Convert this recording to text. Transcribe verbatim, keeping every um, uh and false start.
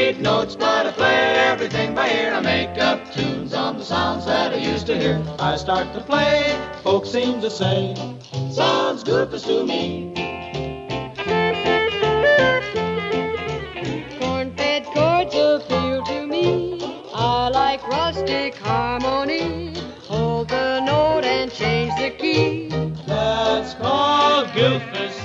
read notes, but I play everything by ear. I make up tunes on the sounds that I used to hear. I start to play, folks seem to say, sounds goofus to me. Corn-fed chords appeal to me. I like rustic harmony. Hold the note and change the key. That's called goofus